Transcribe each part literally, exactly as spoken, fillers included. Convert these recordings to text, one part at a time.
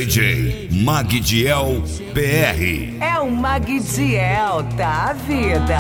D J Magdiel P R. É o Magdiel da vida.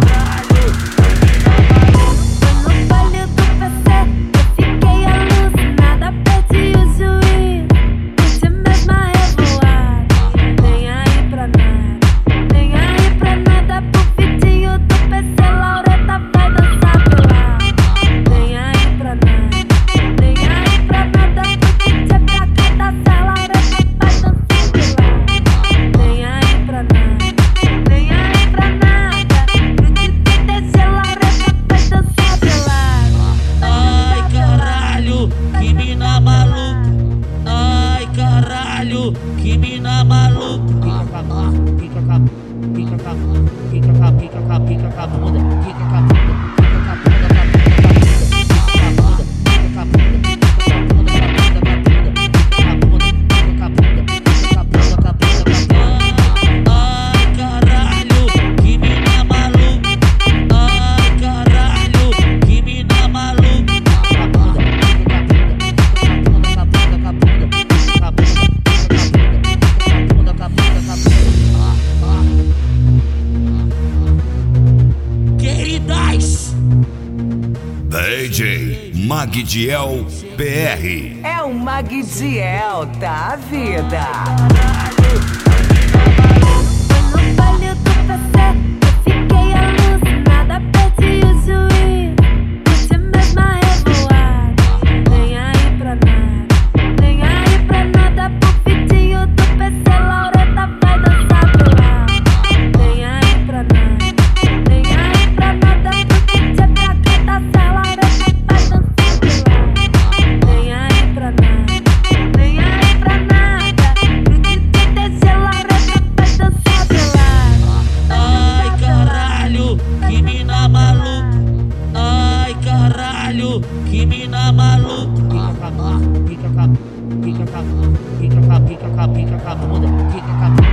Que mina maluca, pica capa, pica capa, pica capa, pica capa, pica capa, pica capa, muda, pica capa, pica capa, pica capa, pica capa, ai caralho, que mina maluca, ai caralho, que mina maluca. D J Magdiel P R. É o Magdiel da vida. Que mina maluca, pica capa, pica capa, pica capa, pica capa, pica capa, pica capa, muda, pica capa.